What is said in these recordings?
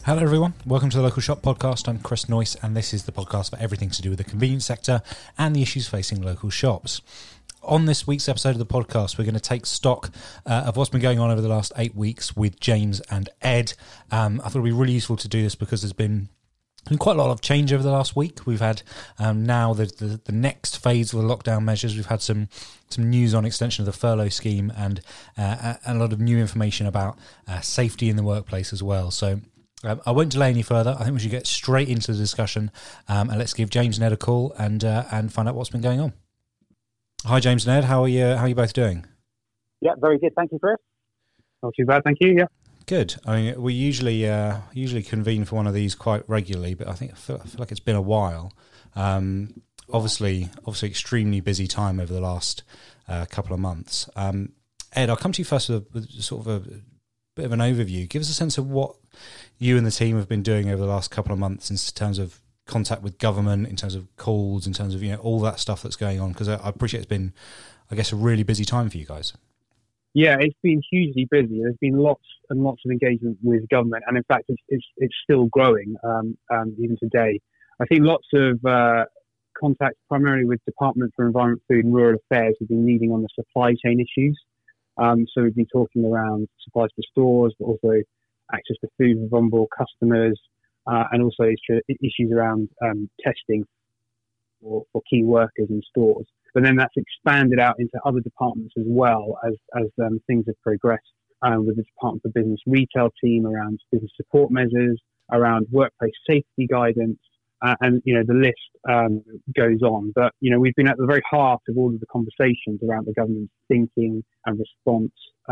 Hello everyone, welcome to the Local Shop Podcast. I'm Chris Noyce and this is the podcast for everything to do with the convenience sector and the issues facing local shops. On this week's episode of the podcast, we're going to take stock of what's been going on over the last 8 weeks with James and Ed. I thought it would be really useful to do this because there's been quite a lot of change over the last week. We've had now the next phase of the lockdown measures. We've had some news on extension of the furlough scheme and a lot of new information about safety in the workplace as well. So I won't delay any further. I think we should get straight into the discussion and let's give James and Ed a call and find out what's been going on. Hi, James and Ed. How are you both doing? Yeah, very good. Thank you, Chris. Not too bad, thank you. Yeah. Good. I mean, we usually convene for one of these quite regularly, but I feel like it's been a while. Obviously, extremely busy time over the last couple of months. Ed, I'll come to you first with sort of a bit of an overview. Give us a sense of what you and the team have been doing over the last couple of months in terms of contact with government, in terms of calls, in terms of all that stuff that's going on. Because I appreciate it's been, I guess, a really busy time for you guys. Yeah, it's been hugely busy. There's been lots and lots of engagement with government, and in fact, it's still growing even today. I think lots of contact, primarily with Department for Environment, Food and Rural Affairs, have been leading on the supply chain issues. So we've been talking around supplies to stores, but also access to food for vulnerable customers, and also issues around testing for key workers in stores. But then that's expanded out into other departments as well as things have progressed with the Department for Business Retail team around business support measures, around workplace safety guidance, and the list goes on. But we've been at the very heart of all of the conversations around the government's thinking and response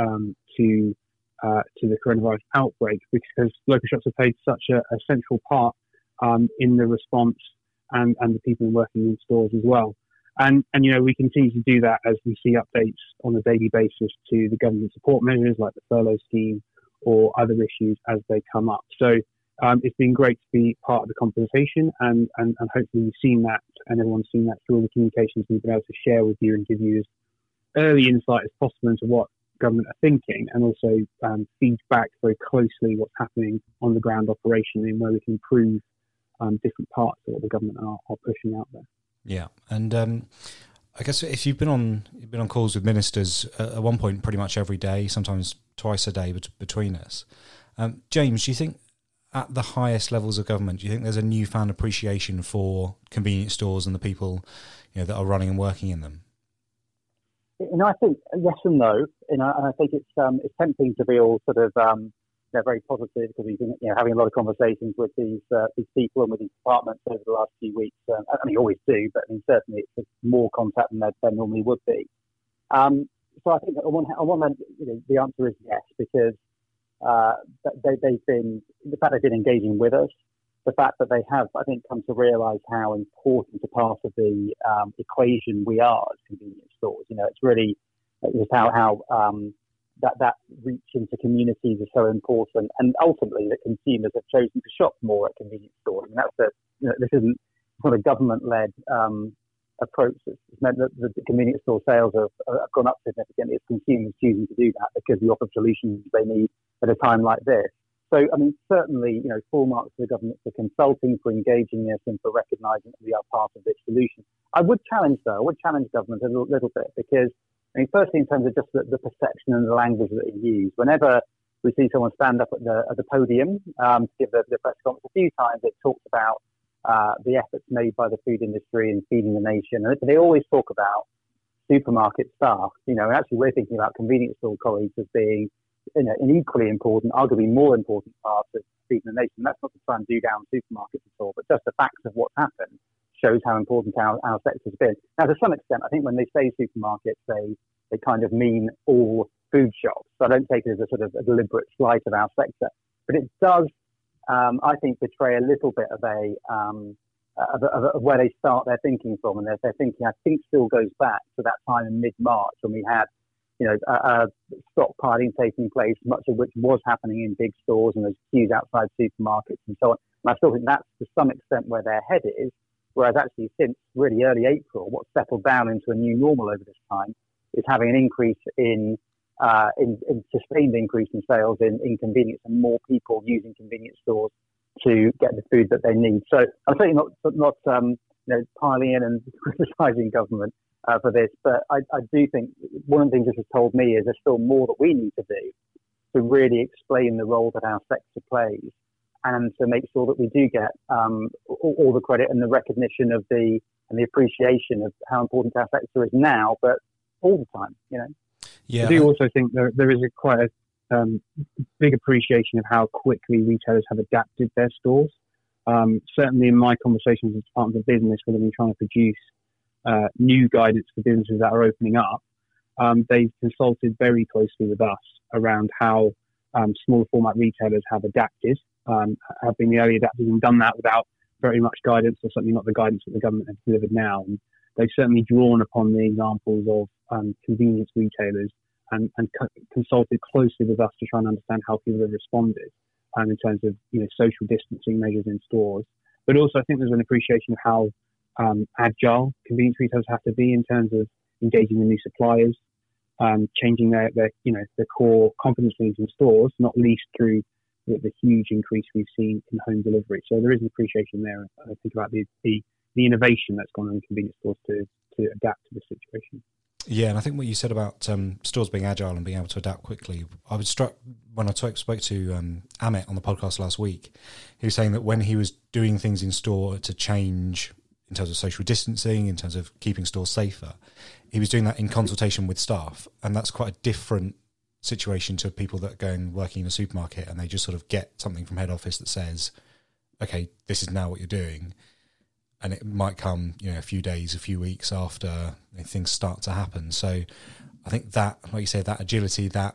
to the coronavirus outbreak, because local shops have played such a central part in the response and the people working in stores as well. And we continue to do that as we see updates on a daily basis to the government support measures like the furlough scheme or other issues as they come up. So it's been great to be part of the conversation, and hopefully you've seen that and everyone's seen that through all the communications we've been able to share with you and give you as early insight as possible into what government are thinking, and also feedback very closely what's happening on the ground operation and where we can improve different parts of what the government are pushing out there. Yeah, and I guess if you've been on calls with ministers at one point pretty much every day, sometimes twice a day between us. James, do you think at the highest levels of government, do you think there's a newfound appreciation for convenience stores and the people that are running and working in them? I think yes and no. And I think it's tempting to be all sort of very positive, because we've been having a lot of conversations with these people and with these departments over the last few weeks. I mean, you always do, but I mean, certainly it's more contact than there normally would be. So I think on one hand, the answer is yes, because they've been engaging with us, the fact that they have, I think, come to realise how important a part of the equation we are as convenience stores. It's really just how that reach into communities is so important, and ultimately that consumers have chosen to shop more at convenience stores. And that's this isn't sort of government-led approach. It's meant that the convenience store sales have gone up significantly as consumers choosing to do that because we offer solutions they need at a time like this. So, I mean, certainly, full marks to the government for consulting, for engaging us, and for recognising that we are part of this solution. I would challenge government a little bit, because, I mean, firstly, in terms of just the perception and the language that they use. Whenever we see someone stand up at the podium to give the press conference, a few times it talks about the efforts made by the food industry in feeding the nation. And they always talk about supermarket staff. And actually we're thinking about convenience store colleagues as being an equally important, arguably more important part of feeding the nation. That's not to try and do down supermarkets at all, but just the facts of what's happened shows how important our sector's been. Now, to some extent, I think when they say supermarkets, they kind of mean all food shops. So I don't take it as a sort of a deliberate slight of our sector. But it does, I think, betray a little bit of where they start their thinking from. And their thinking, I think, still goes back to that time in mid-March when we had stockpiling taking place, much of which was happening in big stores, and there's queues outside supermarkets and so on. And I still think that's to some extent where their head is, whereas actually since really early April, what's settled down into a new normal over this time is having an increase in in sustained increase in sales in convenience and more people using convenience stores to get the food that they need. So I'm certainly not piling in and criticising government for this, but I do think one of the things this has told me is there's still more that we need to do to really explain the role that our sector plays, and to make sure that we do get all the credit and the recognition of the appreciation of how important our sector is now, but all the time, Yeah, I do also think there is quite a big appreciation of how quickly retailers have adapted their stores. Certainly in my conversations with Department of Business, when they've been trying to produce new guidance for businesses that are opening up, they've consulted very closely with us around how smaller format retailers have adapted, have been the early adapters and done that without very much guidance, or certainly not the guidance that the government has delivered now. And they've certainly drawn upon the examples of convenience retailers and consulted closely with us to try and understand how people have responded in terms of social distancing measures in stores. But also I think there's an appreciation of how agile convenience retailers have to be in terms of engaging with new suppliers, changing their core competencies in stores, not least through the huge increase we've seen in home delivery. So there is an appreciation there. I think about the innovation that's gone on in convenience stores to adapt to the situation. Yeah, and I think what you said about stores being agile and being able to adapt quickly, I was struck when I spoke to Amit on the podcast last week. He was saying that when he was doing things in store to change in terms of social distancing, in terms of keeping stores safer, he was doing that in consultation with staff, and that's quite a different situation to people that are going working in a supermarket and they just sort of get something from head office that says, okay, this is now what you're doing. And it might come, a few days, a few weeks after things start to happen. So I think that, like you say, that agility, that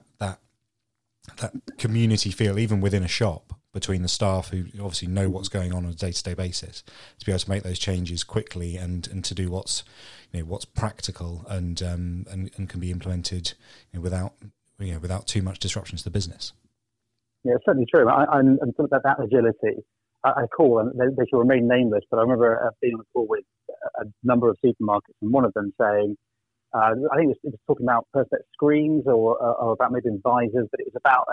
community feel, even within a shop, between the staff who obviously know what's going on a day-to-day basis, to be able to make those changes quickly and to do what's practical and can be implemented without too much disruption to the business. Yeah, it's certainly true. I'm talking about that agility. I call, and they should remain nameless, but I remember being on a call with a number of supermarkets, and one of them saying, I think it was talking about Perspex screens or about maybe visors, but it was about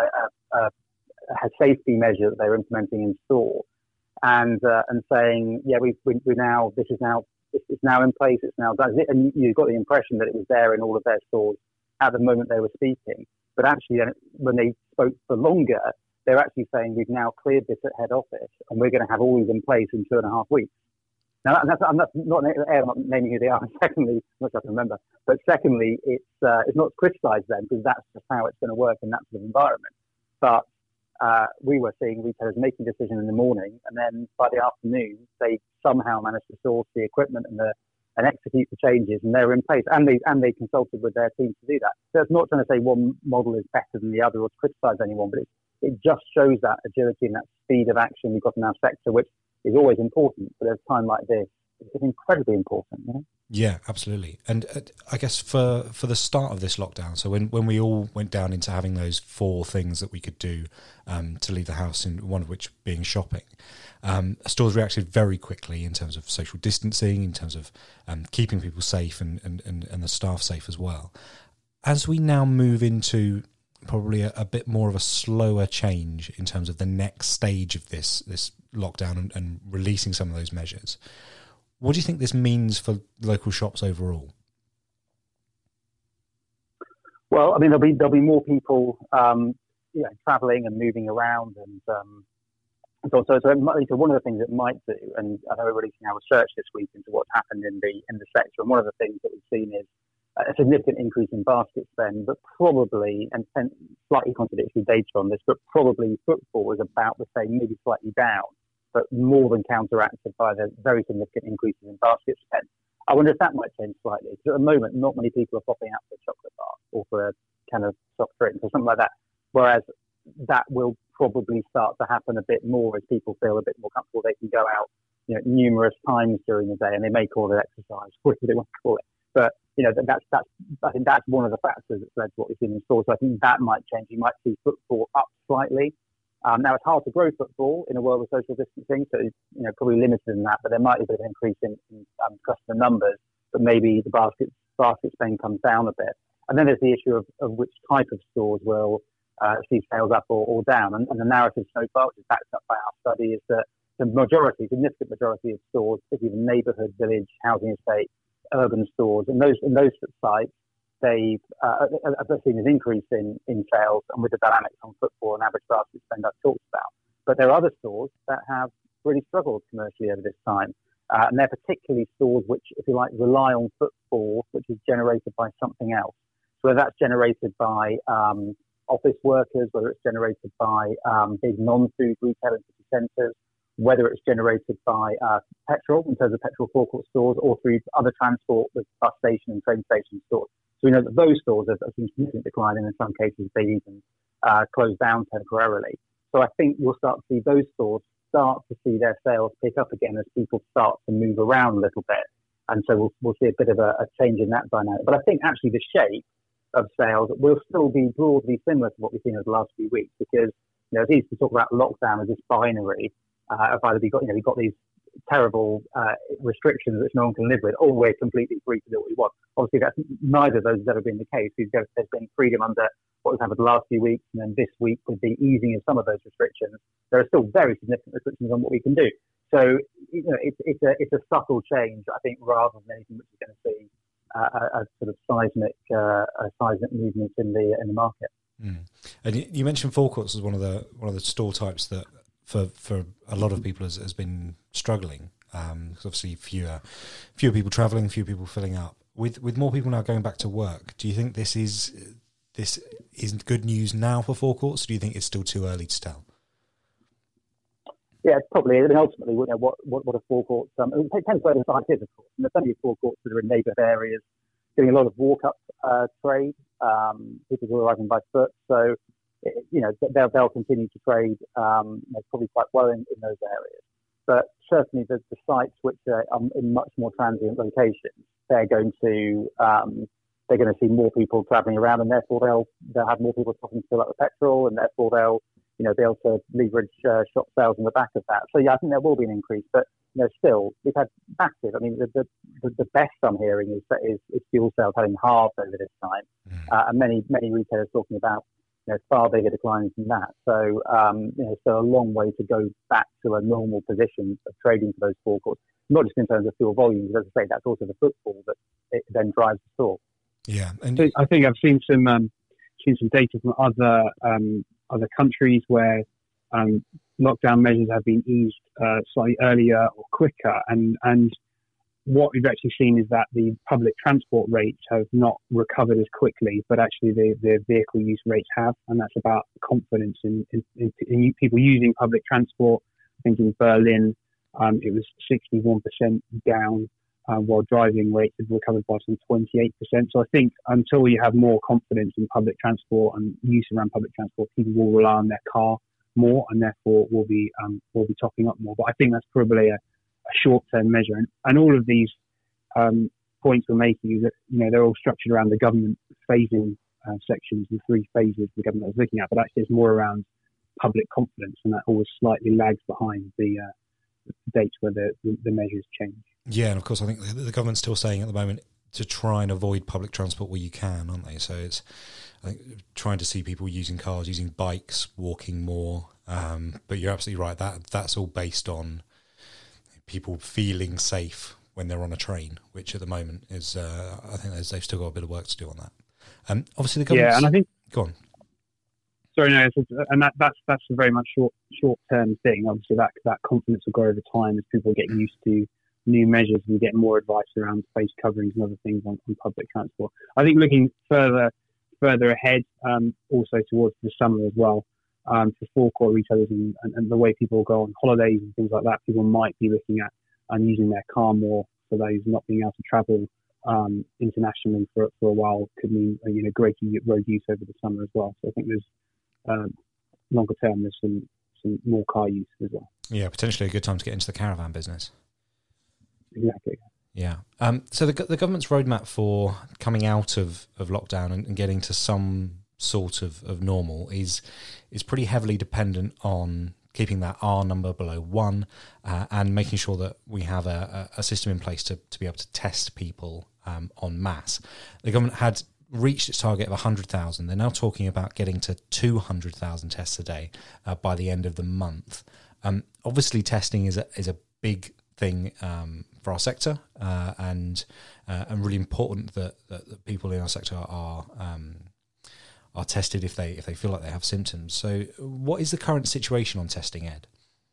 a safety measure that they were implementing in store, and saying, yeah, we now this is now in place, it's now done, and you got the impression that it was there in all of their stores at the moment they were speaking, but actually when they spoke for longer, they're actually saying we've now cleared this at head office and we're going to have all these in place in 2.5 weeks. Now, I'm not naming who they are. And secondly, I'm not sure I can remember, but secondly, it's not to criticise them because that's just how it's going to work in that sort of environment. But we were seeing retailers making decisions in the morning, and then by the afternoon, they somehow managed to source the equipment and execute the changes, and they were in place, and they consulted with their team to do that. So it's not trying to say one model is better than the other or to criticise anyone, but it just shows that agility and that speed of action we've got in our sector, which is always important, but at a time like this, it's incredibly important. Yeah, absolutely. And I guess for the start of this lockdown, so when we all went down into having those 4 things that we could do to leave the house, and one of which being shopping, stores reacted very quickly in terms of social distancing, in terms of keeping people safe and the staff safe as well. As we now move into probably a bit more of a slower change in terms of the next stage of this lockdown and releasing some of those measures, what do you think this means for local shops overall? Well, I mean, there'll be more people, travelling and moving around, and so one of the things it might do, and I know we're releasing our research this week into what's happened in the sector, and one of the things that we've seen is a significant increase in basket spend, but probably, and slightly contradictory data on this, but probably footfall is about the same, maybe slightly down, but more than counteracted by the very significant increases in basket spend. I wonder if that might change slightly, because at the moment, not many people are popping out for a chocolate bar or for a can of soft drink or something like that, whereas that will probably start to happen a bit more as people feel a bit more comfortable. They can go out, numerous times during the day, and they may call it exercise, whatever they want to call it. But I think that's one of the factors that's led to what we've seen in stores. So I think that might change. You might see footfall up slightly. Now it's hard to grow footfall in a world of social distancing, so probably limited in that. But there might be a bit of an increase in customer numbers, but maybe the basket spend comes down a bit. And then there's the issue of which type of stores will see sales up or down. And the narrative so far, which is backed up by our study, is that the significant majority of stores, particularly the neighbourhood, village, housing estate, urban stores, and those sites, they've seen an increase in sales, and with the dynamics on footfall and average basket spend I've talked about. But there are other stores that have really struggled commercially over this time. And they're particularly stores which, if you like, rely on footfall, which is generated by something else. So whether that's generated by office workers, whether it's generated by big non-food retail and city centres, whether it's generated by petrol, in terms of petrol forecourt stores, or through other transport with bus station and train station stores. So we know that those stores have seen significant decline, and in some cases they've even closed down temporarily. So I think you'll start to see those stores start to see their sales pick up again as people start to move around a little bit. And so we'll see a bit of a change in that dynamic. But I think actually the shape of sales will still be broadly similar to what we've seen over the last few weeks, because it's easy to talk about lockdown as this binary of either we've got these terrible restrictions which no one can live with, or we're completely free to do what we want. Obviously, neither of those has ever been the case. There's been freedom under what has happened the last few weeks, and then this week with the easing of some of those restrictions, there are still very significant restrictions on what we can do. So it's a subtle change, I think, rather than anything which is going to see a sort of seismic movement in the market. Mm. And you mentioned forecourts as one of the store types that for a lot of people has been struggling, because obviously fewer people travelling, fewer people filling up. With more people now going back to work, do you think this is good news now for forecourts, or do you think it's still too early to tell? Yeah, probably. I mean, ultimately, what a forecourt? It depends where the site is, of course. And there's plenty of forecourts that are in neighbourhood areas, doing a lot of walk-up trade. People who are arriving by foot, so they'll continue to trade probably quite well in those areas. But certainly the sites which are in much more transient locations, they're going to see more people travelling around, and therefore they'll have more people stopping to fill up the petrol, and therefore they'll be able to leverage shop sales on the back of that. So yeah, I think there will be an increase, but still we've had massive. I mean, the best I'm hearing is fuel sales having halved over this time, and many retailers talking about far bigger declines than that. So still a long way to go back to a normal position of trading for those forecourts, not just in terms of fuel volumes, but as I say, that's also the footfall that it then drives the store. Yeah, and I think I've seen some data from other countries where lockdown measures have been eased slightly earlier or quicker, and what we've actually seen is that the public transport rates have not recovered as quickly, but actually the vehicle use rates have, and that's about confidence in people using public transport. I think in Berlin it was 61% down, while driving rates have recovered by some 28%. So I think until you have more confidence in public transport and use around public transport, people will rely on their car more, and therefore will be topping up more. But I think that's probably a short-term measure, and all of these points we're making is that they're all structured around the government phasing sections, the 3 phases the government was looking at. But actually, it's more around public confidence, and that always slightly lags behind the dates where the measures change. Yeah, and of course, I think the government's still saying at the moment to try and avoid public transport where you can, aren't they? So it's trying to see people using cars, using bikes, walking more. But you're absolutely right. That's all based on people feeling safe when they're on a train, which at the moment is, I think they've still got a bit of work to do on that. Obviously, the government. Yeah, and I think. Go on. Sorry, no, and that's a very much short-term thing. Obviously, that confidence will grow over time as people get used to new measures and get more advice around face coverings and other things on public transport. I think looking further ahead, also towards the summer as well, for forecourt retailers and the way people go on holidays and things like that, people might be looking at using their car more for those not being able to travel internationally for a while. Could mean greater road use over the summer as well. So I think there's longer term there's some more car use as well. Yeah, potentially a good time to get into the caravan business. Exactly. Yeah. So the government's roadmap for coming out of lockdown and getting to some sort of normal is pretty heavily dependent on keeping that R number below 1 and making sure that we have a system in place to be able to test people en masse. The government had reached its target of 100,000. They're now talking about getting to 200,000 tests a day by the end of the month. Obviously, testing is a big thing for our sector, and really important that people in our sector are tested if they feel like they have symptoms. So, what is the current situation on testing, Ed?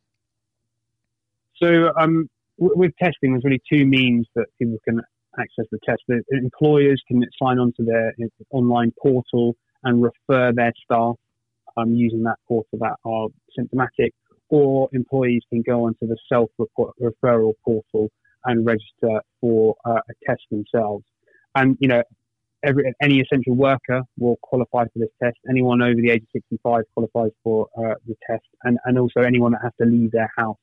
So, with testing, there's really two means that people can access the test. The employers can sign on to their online portal and refer their staff using that portal that are symptomatic, or employees can go onto the self-referral portal and register for a test themselves. And, any essential worker will qualify for this test. Anyone over the age of 65 qualifies for the test, and also anyone that has to leave their house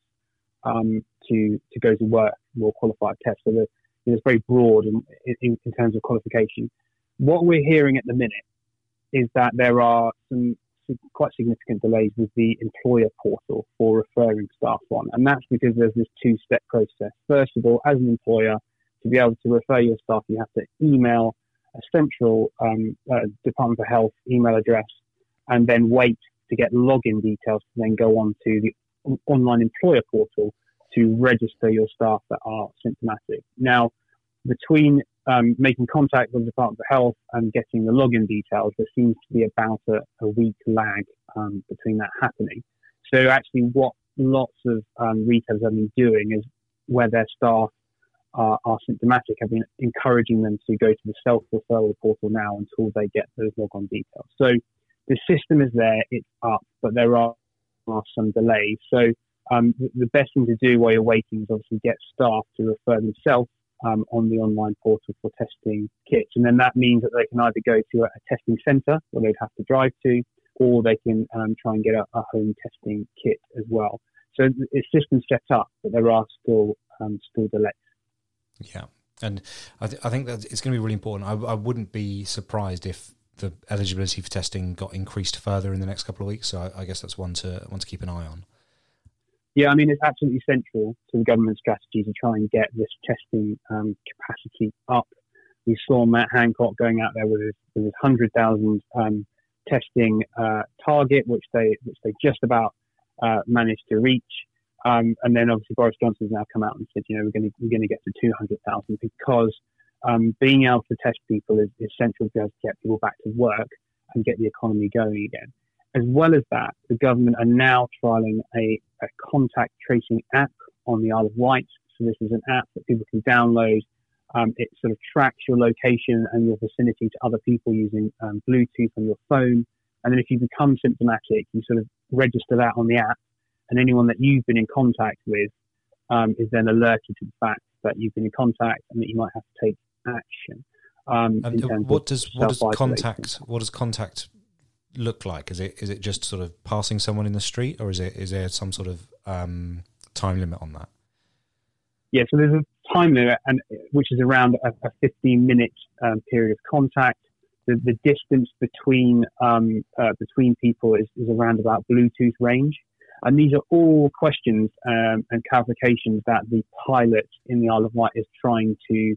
to go to work will qualify for test. So it's very broad in terms of qualification. What we're hearing at the minute is that there are some quite significant delays with the employer portal for referring staff on, and that's because there's this two-step process. First of all, as an employer, to be able to refer your staff, you have to email a central Department for Health email address, and then wait to get login details to then go on to the online employer portal to register your staff that are symptomatic. Now, between making contact with the Department for Health and getting the login details, there seems to be about a week lag between that happening. So actually what lots of retailers have been doing is, where their staff are symptomatic, have been encouraging them to go to the self-referral portal now until they get those logon details. So the system is there, it's up, but there are some delays. So the best thing to do while you're waiting is obviously get staff to refer themselves on the online portal for testing kits. And then that means that they can either go to a testing centre where they'd have to drive to, or they can try and get a home testing kit as well. So the system's set up, but there are still delays. Yeah, and I think that it's going to be really important. I wouldn't be surprised if the eligibility for testing got increased further in the next couple of weeks. So I guess that's one to keep an eye on. Yeah, I mean, it's absolutely central to the government strategy to try and get this testing capacity up. We saw Matt Hancock going out there with his 100,000 testing target, which they just about managed to reach. And then obviously Boris Johnson's now come out and said, we're going to get to 200,000 because being able to test people is central to be able to get people back to work and get the economy going again. As well as that, the government are now trialling a contact tracing app on the Isle of Wight. So this is an app that people can download. It sort of tracks your location and your vicinity to other people using Bluetooth on your phone. And then if you become symptomatic, you sort of register that on the app, and anyone that you've been in contact with is then alerted to the fact that you've been in contact and that you might have to take action. What does contact look like? Is it just sort of passing someone in the street, or is there some sort of time limit on that? Yeah, so there's a time limit, and which is around a 15-minute period of contact. The distance between people is around about Bluetooth range, and these are all questions and clarifications that the pilot in the Isle of Wight is trying to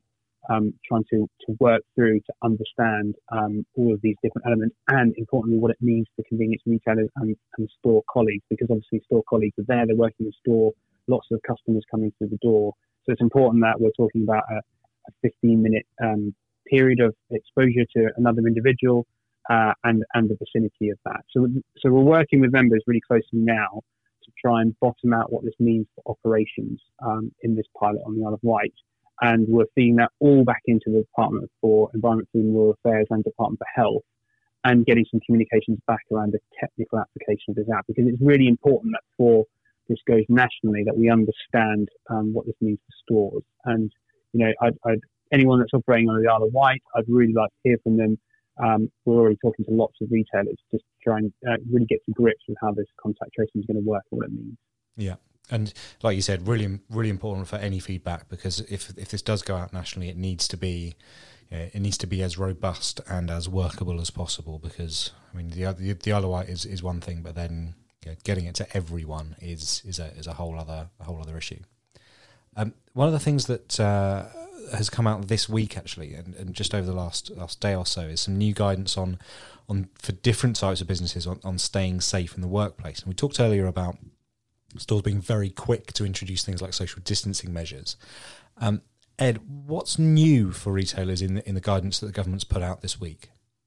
work through to understand all of these different elements, and importantly what it means for convenience retailers and store colleagues, because obviously store colleagues are there, they're working in store, lots of customers coming through the door. So it's important that we're talking about a 15-minute period of exposure to another individual and the vicinity of that. So we're working with members really closely now to try and bottom out what this means for operations in this pilot on the Isle of Wight. And we're feeding that all back into the Department for Environment, Food and Rural Affairs and Department for Health, and getting some communications back around the technical application of this app, because it's really important that before this goes nationally that we understand what this means for stores. And, anyone that's operating on the Isle of Wight, I'd really like to hear from them. We're already talking to lots of retailers just to try and really get to grips with how this contact tracing is going to work and what it means. Yeah. And like you said, really, really important for any feedback, because if this does go out nationally, it needs to be as robust and as workable as possible. Because I mean, the Isle of Wight is one thing, but then getting it to everyone is a whole other issue. One of the things that has come out this week actually, and just over the last day or so, is some new guidance on for different types of businesses on staying safe in the workplace. And we talked earlier about stores being very quick to introduce things like social distancing measures. Ed, what's new for retailers in the guidance that the government's put out this week?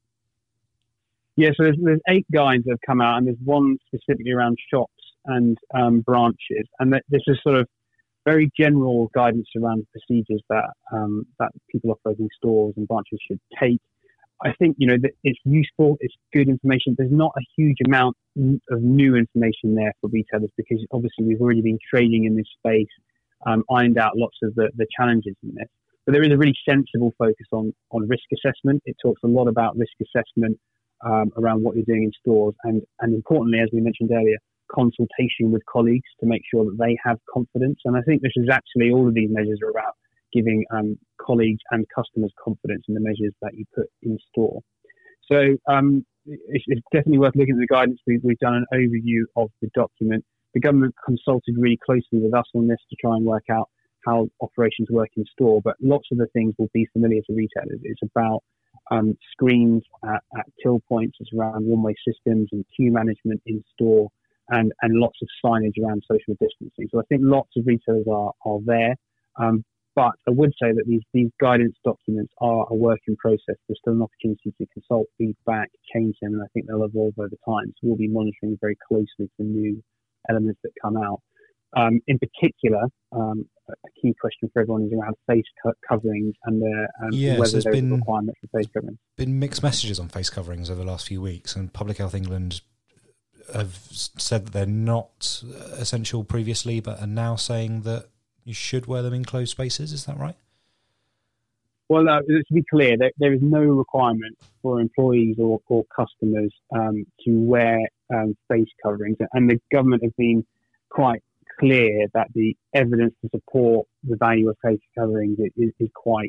Yeah, so there's 8 guides that have come out, and there's one specifically around shops and branches. And this is sort of very general guidance around procedures that people operating stores and branches should take. I think, that it's useful, it's good information. There's not a huge amount of new information there for retailers because obviously we've already been trading in this space, ironed out lots of the challenges in this. But there is a really sensible focus on risk assessment. It talks a lot about risk assessment around what you're doing in stores and importantly, as we mentioned earlier, consultation with colleagues to make sure that they have confidence. And I think this is actually, all of these measures are about giving colleagues and customers confidence in the measures that you put in store. So it's definitely worth looking at the guidance. We've done an overview of the document. The government consulted really closely with us on this to try and work out how operations work in store, but lots of the things will be familiar to retailers. It's about screens at till points, it's around one-way systems and queue management in store, and lots of signage around social distancing. So I think lots of retailers are there. But I would say that these guidance documents are a work in process. There's still an opportunity to consult, feedback, change them, and I think they'll evolve over time. So we'll be monitoring very closely the new elements that come out. In particular, a key question for everyone is around face coverings and whether there's a requirement for face coverings. Been mixed messages on face coverings over the last few weeks, and Public Health England have said that they're not essential previously, but are now saying that you should wear them in closed spaces. Is that right? Well, to be clear, there is no requirement for employees or customers to wear face coverings, and the government has been quite clear that the evidence to support the value of face coverings is quite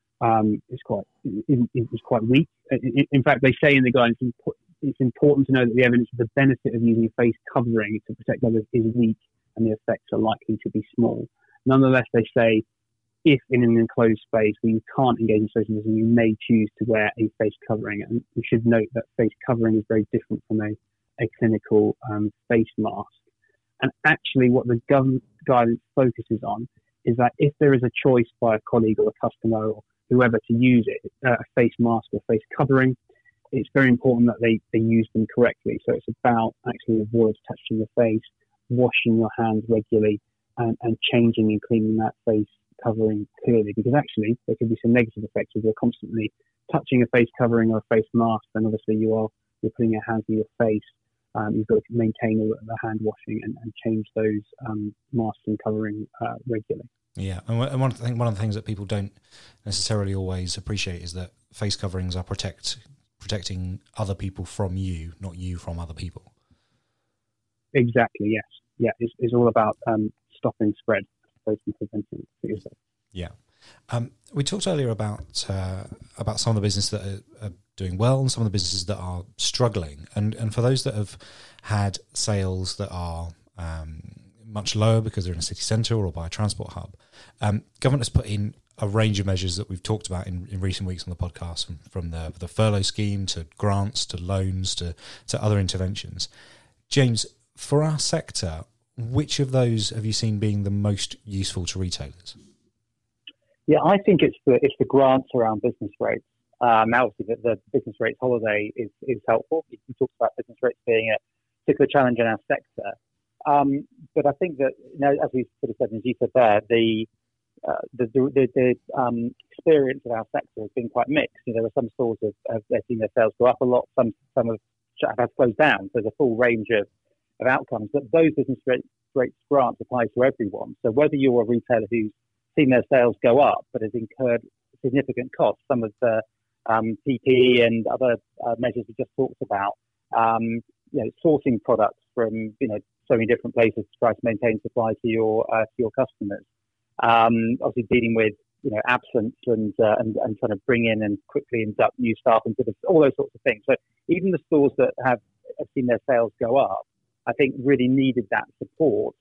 weak. In fact, they say in the guidance it's important to know that the evidence of the benefit of using face covering to protect others is weak, and the effects are likely to be small. Nonetheless, they say if in an enclosed space where you can't engage in social distancing, you may choose to wear a face covering. And we should note that face covering is very different from a clinical face mask. And actually what the government guidance focuses on is that if there is a choice by a colleague or a customer or whoever to use it, a face mask or face covering, it's very important that they use them correctly. So it's about actually avoid touching the face, washing your hands regularly, and changing and cleaning that face covering clearly, because actually there could be some negative effects if you're constantly touching a face covering or a face mask. Then obviously you're putting your hands in your face. You've got to maintain all the hand washing and change those masks and covering regularly. Yeah, and one of the things that people don't necessarily always appreciate is that face coverings are protecting other people from you, not you from other people. Exactly. Yes. Yeah. It's all about stopping spread as opposed to preventing it. Yeah. We talked earlier about some of the businesses that are doing well and some of the businesses that are struggling. And for those that have had sales that are much lower because they're in a city centre or by a transport hub, government has put in a range of measures that we've talked about in recent weeks on the podcast, from the furlough scheme to grants to loans to other interventions. James, for our sector, which of those have you seen being the most useful to retailers? Yeah, I think it's the grants around business rates. Obviously, the business rates holiday is helpful. We talked about business rates being a particular challenge in our sector. But I think that, as we sort of said, and as you said there, the experience of our sector has been quite mixed. There are some stores have seen their sales go up a lot. Some have had to close down. So there's a full range of outcomes. But those business rates grants apply to everyone. So whether you're a retailer who's seen their sales go up but has incurred significant costs, some of the PPE and other measures we just talked about, sourcing products from so many different places to try to maintain supply to your customers. Obviously dealing with absence and trying to bring in and quickly induct new staff into all those sorts of things. So even the stores that have seen their sales go up, I think really needed that support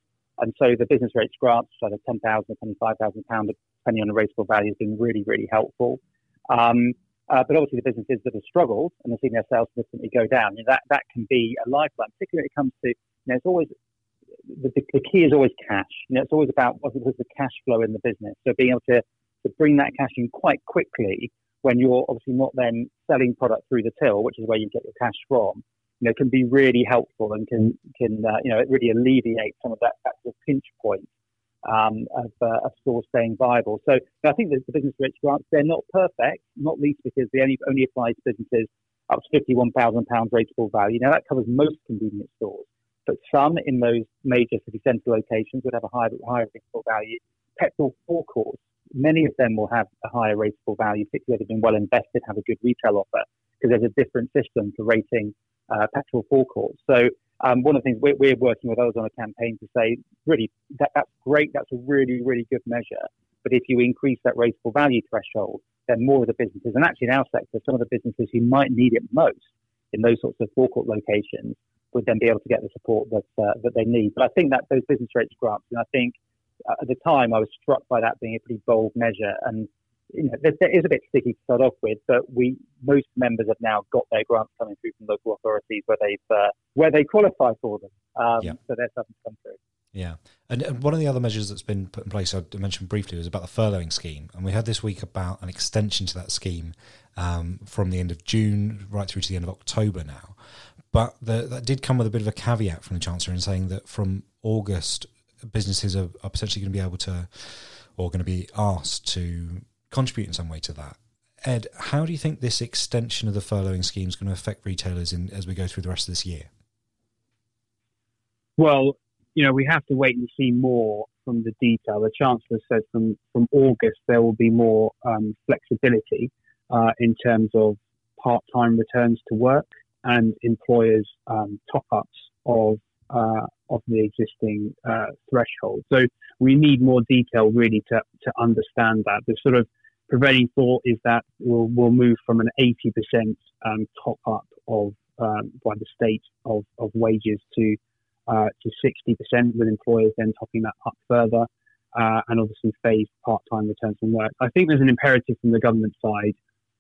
And so the business rates grants, so the £10,000 or £25,000, depending on the rateable value, has been really, really helpful. But obviously the businesses that have struggled and have seen their sales significantly go down, that can be a lifeline, particularly when it comes to, it's always, the key is always cash. It's always about what's the cash flow in the business. So being able to bring that cash in quite quickly when you're obviously not then selling product through the till, which is where you get your cash from, can be really helpful and can it really alleviate some of that sort of pinch point of stores staying viable. So I think the business rates grants, they're not perfect, not least because they only apply to businesses up to £51,000 rateable value. Now that covers most convenience stores, but some in those major city centre locations would have a higher rateable value. Petrol forecourts, many of them will have a higher rateable value, particularly if they've been well invested, have a good retail offer, because there's a different system for rating petrol forecourts. So one of the things we're working with others on a campaign to say, really, that's great, that's a really, really good measure. But if you increase that rateable value threshold, then more of the businesses, and actually in our sector, some of the businesses who might need it most in those sorts of forecourt locations would then be able to get the support that they need. But I think that those business rates grants, and I think at the time I was struck by that being a pretty bold measure. And there is a bit sticky to start off with, but most members have now got their grants coming through from local authorities where they qualify for them. So they're starting to come through. Yeah, and one of the other measures that's been put in place, I mentioned briefly, was about the furloughing scheme, and we heard this week about an extension to that scheme from the end of June right through to the end of October now. But that did come with a bit of a caveat from the Chancellor in saying that from August, businesses are potentially going to be able to, or going to be asked to contribute in some way to that. Ed, how do you think this extension of the furloughing scheme is going to affect retailers as we go through the rest of this year? Well, we have to wait and see more from the detail. The Chancellor said from August there will be more flexibility in terms of part-time returns to work and employers' top-ups of the existing threshold. So we need more detail really to understand that. The sort of prevailing thought is that we'll move from an 80% top-up of by the state of wages to 60%, with employers then topping that up further, and obviously phase part-time returns from work. I think there's an imperative from the government side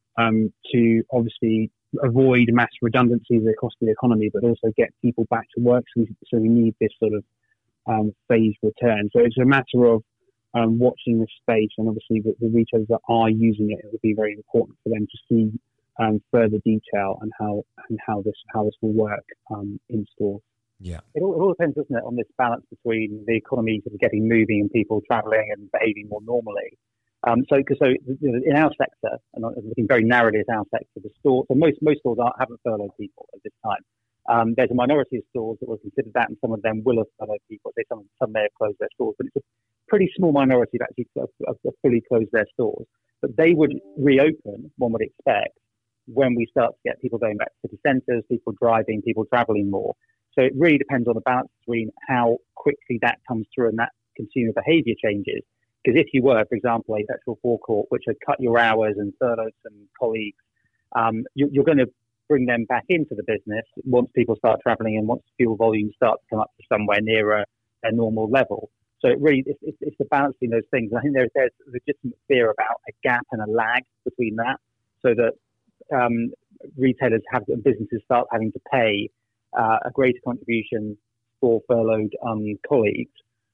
to obviously avoid mass redundancies across the economy, but also get people back to work. So we need this sort of phased return. So it's a matter of watching this space, and obviously the retailers that are using it, it will be very important for them to see further detail and how this will work in stores. Yeah, it all depends, doesn't it, on this balance between the economy sort of getting moving and people travelling and behaving more normally. So in our sector, and I'm looking very narrowly at our sector, the stores, so most stores haven't furloughed people at this time. There's a minority of stores that will consider that, and some of them will have furloughed people. Some may have closed their stores, but it's a pretty small minority that actually have fully closed their stores. But they would reopen, one would expect, when we start to get people going back to city centres, people driving, people travelling more. So it really depends on the balance between how quickly that comes through and that consumer behaviour changes. Because if you were, for example, a petrol forecourt which had cut your hours and furloughed some colleagues, you're going to bring them back into the business once people start travelling and once fuel volumes start to come up to somewhere nearer their normal level. So it's the balancing those things. And I think there's legitimate fear about a gap and a lag between that, so that retailers and businesses start having to pay a greater contribution for furloughed colleagues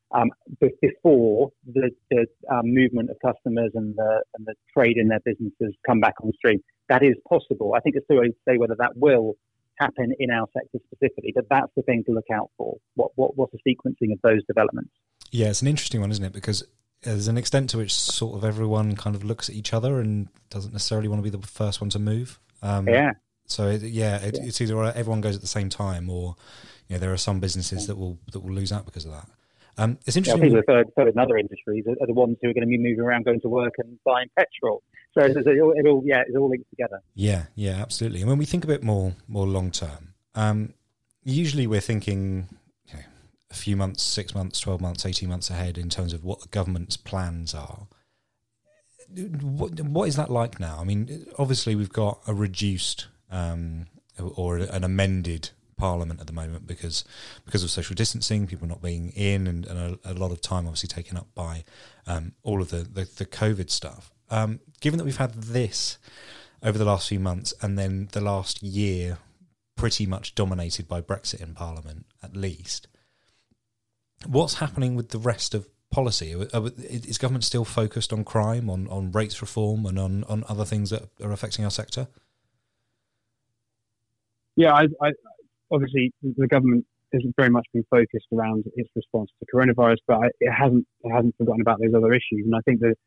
before the movement of customers and the trade in their businesses come back on stream. That is possible. I think it's too early to say whether that will happen in our sector specifically, but that's the thing to look out for. What's the sequencing of those developments? Yeah, it's an interesting one, isn't it? Because there's an extent to which sort of everyone kind of looks at each other and doesn't necessarily want to be the first one to move. So it's either everyone goes at the same time, or there are some businesses that will lose out because of that. It's interesting. People third in other industries are the ones who are going to be moving around, going to work and buying petrol. So it's all linked together. Yeah, absolutely. And when we think a bit more long term, usually we're thinking a few months, 6 months, 12 months, 18 months ahead in terms of what the government's plans are. What is that like now? I mean, obviously we've got a reduced or an amended Parliament at the moment because of social distancing, people not being in, and a lot of time obviously taken up by all of the COVID stuff. Given that we've had this over the last few months, and then the last year pretty much dominated by Brexit in Parliament, at least, what's happening with the rest of policy? Is government still focused on crime, on rates reform, and on other things that are affecting our sector? Yeah, I obviously the government has very much been focused around its response to coronavirus, but it hasn't forgotten about those other issues. And I think the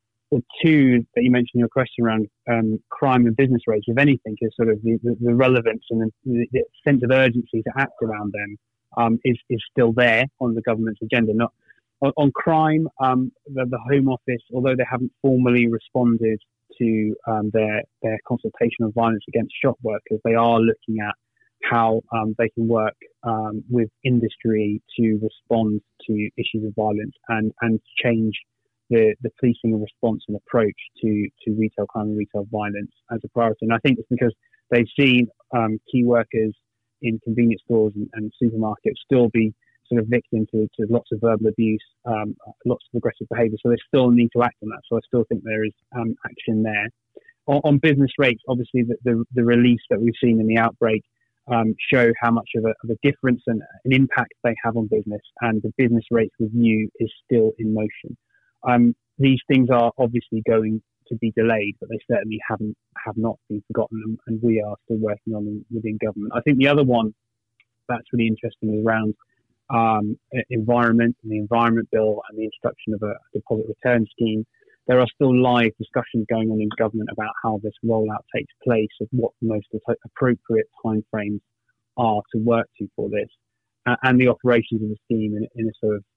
two that you mentioned in your question around crime and business rates, if anything, is sort of the relevance and the sense of urgency to act around them is still there on the government's agenda. Not on crime, the Home Office, although they haven't formally responded to their consultation on violence against shop workers, they are looking at how they can work with industry to respond to issues of violence and change the policing and response and approach to retail crime and retail violence as a priority. And I think it's because they've seen key workers in convenience stores and supermarkets still be sort of victim to lots of verbal abuse, lots of aggressive behaviour. So they still need to act on that. So I still think there is action there. On business rates, obviously the release that we've seen in the outbreak show how much of a difference and an impact they have on business, and the business rates review is still in motion. These things are obviously going to be delayed, but they certainly have not been forgotten, and we are still working on them within government. I think the other one that's really interesting is around environment and the Environment Bill and the introduction of a deposit return scheme. There are still live discussions going on in government about how this rollout takes place, of what the most appropriate timeframes are to work to for this, and the operations of the scheme in a sort of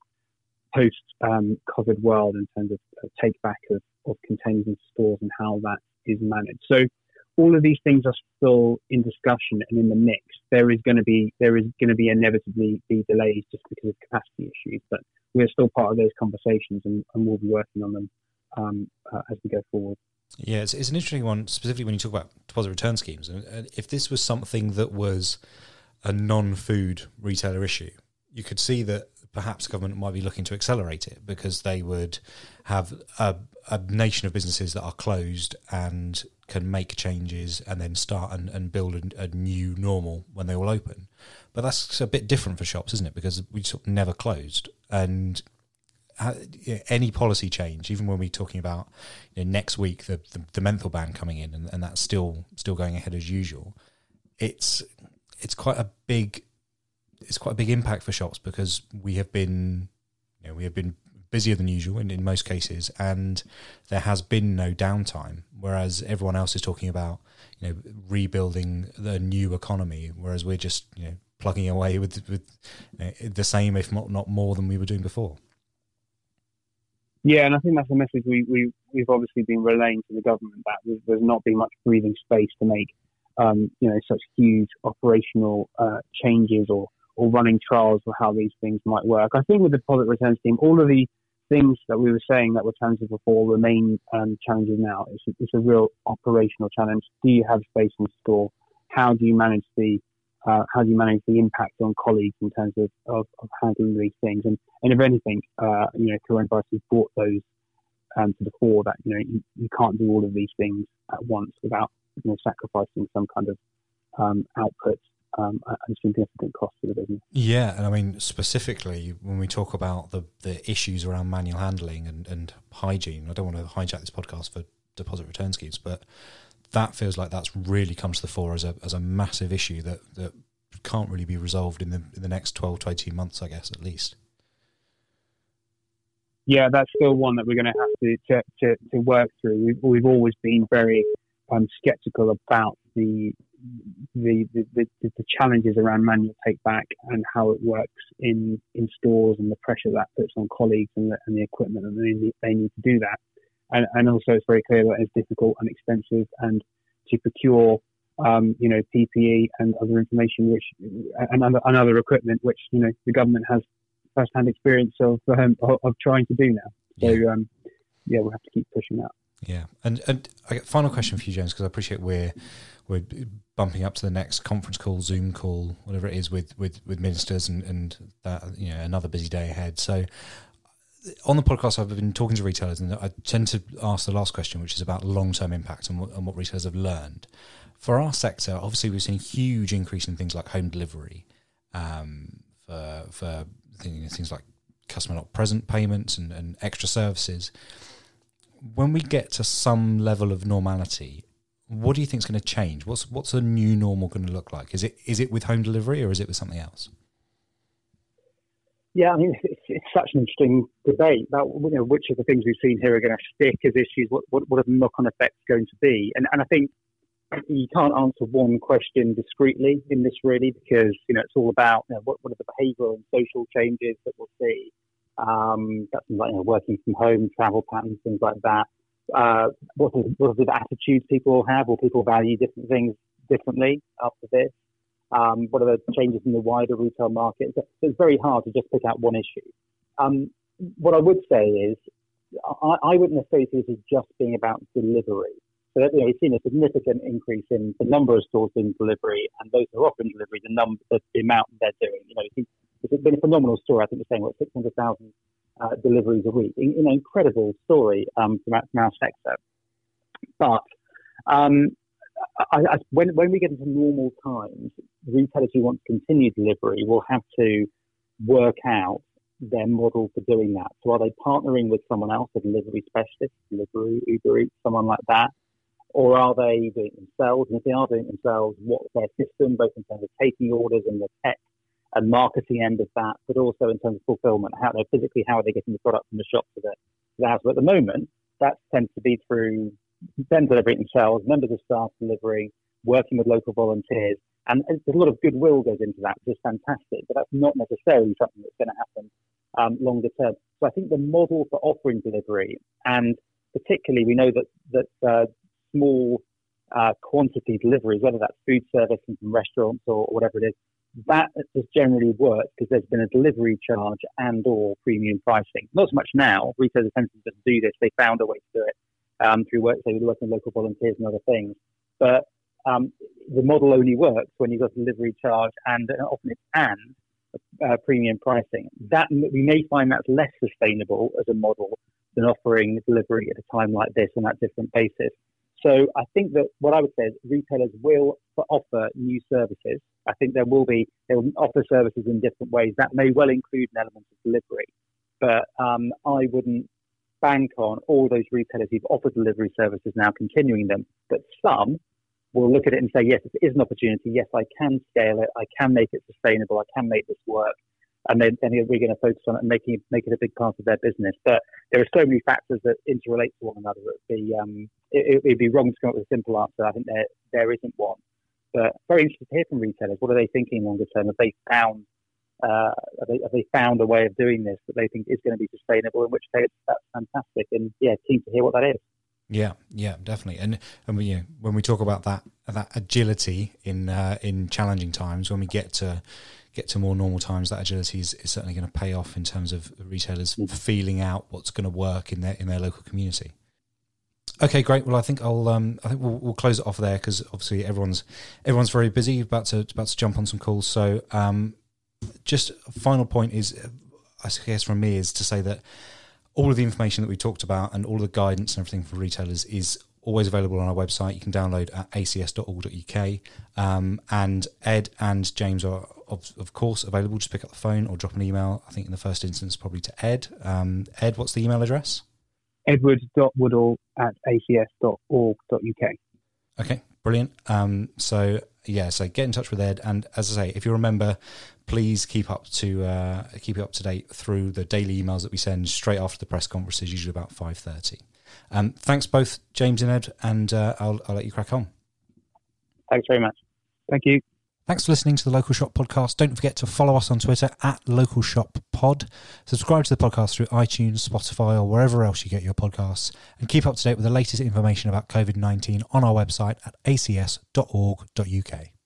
post-COVID world in terms of take back of containers into stores and how that is managed. So all of these things are still in discussion and in the mix. There is going to be inevitably be delays just because of capacity issues, but we're still part of those conversations and we'll be working on them as we go forward. Yeah, it's an interesting one, specifically when you talk about deposit return schemes. And if this was something that was a non-food retailer issue, you could see that perhaps the government might be looking to accelerate it, because they would have a nation of businesses that are closed and can make changes and then start and build a new normal when they all open. But that's a bit different for shops, isn't it? Because we sort of never closed. And any policy change, even when we're talking about next week the menthol ban coming in and that's still going ahead as usual, it's quite a big impact for shops, because we have been busier than usual in most cases, and there has been no downtime, whereas everyone else is talking about rebuilding the new economy, whereas we're just plugging away with the same, if not more, than we were doing before. Yeah, and I think that's a message we've obviously been relaying to the government, that there's not been much breathing space to make such huge operational changes or running trials for how these things might work. I think with the deposit return scheme, all of the things that we were saying that were challenges before remain challenges now. It's a real operational challenge. Do you have space in store? How do you manage the impact on colleagues in terms of handling these things? And if anything, coronavirus has brought those to the fore, that you can't do all of these things at once without sacrificing some kind of output and significant cost to the business. Yeah, and I mean specifically when we talk about the issues around manual handling and hygiene, I don't want to hijack this podcast for deposit return schemes, but that feels like that's really come to the fore as a massive issue that can't really be resolved in the next 12 to 18 months, I guess, at least. Yeah, that's still one that we're going to have to work through. We've always been very sceptical about the challenges around manual take back and how it works in stores, and the pressure that puts on colleagues and the equipment that they need to do that. And also it's very clear that it's difficult and expensive, and to procure PPE and other information and other equipment which the government has first-hand experience of trying to do now. So we'll have to keep pushing that. Yeah, and I get final question for you, James, because I appreciate we're bumping up to the next conference call, Zoom call, whatever it is, with ministers and that, another busy day ahead. So on the podcast, I've been talking to retailers, and I tend to ask the last question, which is about long-term impact and what retailers have learned. For our sector, obviously, we've seen a huge increase in things like home delivery, for things like customer not present payments and extra services. When we get to some level of normality, what do you think is going to change? What's a new normal going to look like? Is it with home delivery, or is it with something else? Yeah, I mean, it's such an interesting debate about which of the things we've seen here are going to stick as issues. What are the knock-on effects going to be? And I think you can't answer one question discreetly in this, really, because it's all about what are the behavioural and social changes that we'll see. That's like working from home, travel patterns, things like that. What are the attitudes people will have? Will people value different things differently after this? What are the changes in the wider retail market? So it's very hard to just pick out one issue. What I would say is I wouldn't necessarily see this as just being about delivery. So we've seen a significant increase in the number of stores doing delivery, and those who are offering delivery, the amount they're doing. It's been a phenomenal story. I think we're saying 600,000 deliveries a week. Incredible story from our sector. But when we get into normal times, retailers who want to continue delivery will have to work out their model for doing that. So are they partnering with someone else, a delivery specialist, Deliveroo, Uber Eats, someone like that? Or are they doing it themselves? And if they are doing it themselves, what's their system, both in terms of taking orders and the tech and marketing end of that, but also in terms of fulfillment, how are they getting the product from the shop to the house? But at the moment, that tends to be through them delivering themselves, members of staff delivering, working with local volunteers. And there's a lot of goodwill goes into that, which is fantastic, but that's not necessarily something that's going to happen longer term. So I think the model for offering delivery, and particularly we know that small quantity deliveries, whether that's food service from restaurants or whatever it is, that has generally worked because there's been a delivery charge and or premium pricing. Not so much now. Retailers tend to just do this. They found a way to do it through working with local volunteers and other things. But the model only works when you've got a delivery charge and often it's premium pricing. That we may find that's less sustainable as a model than offering delivery at a time like this on that different basis. So I think that what I would say is retailers will offer new services. I think they'll offer services in different ways. That may well include an element of delivery, but I wouldn't bank on all those retailers who've offered delivery services now continuing them. But some will look at it and say, yes, it is an opportunity. Yes, I can scale it. I can make it sustainable. I can make this work. And then we're going to focus on it and make it a big part of their business. But there are so many factors that interrelate to one another. It'd be wrong to come up with a simple answer. I think there isn't one. But very interested to hear from retailers. What are they thinking longer term? Have they found a way of doing this that they think is going to be sustainable? In which case, that's fantastic. And keen to hear what that is. Yeah, definitely. And when we talk about that agility in challenging times, when we get to more normal times, that agility is certainly going to pay off in terms of retailers feeling out what's going to work in their local community. Okay, great. Well, I think we'll close it off there because obviously everyone's very busy, about to jump on some calls. So, just a final point is, I guess from me, is to say that all of the information that we talked about and all of the guidance and everything for retailers is always available on our website. You can download at acs.org.uk. And Ed and James are, of course, available. Just pick up the phone or drop an email. I think in the first instance, probably to Ed. Ed, what's the email address? edward.woodall@acs.org.uk. Okay, brilliant. So get in touch with Ed. And as I say, if you remember, please keep up to date through the daily emails that we send straight after the press conferences, usually about 5:30. Thanks both, James and Ed, and I'll let you crack on. Thanks very much. Thank you. Thanks for listening to the Local Shop Podcast. Don't forget to follow us on Twitter @LocalShopPod. Subscribe to the podcast through iTunes, Spotify, or wherever else you get your podcasts. And keep up to date with the latest information about COVID-19 on our website at acs.org.uk.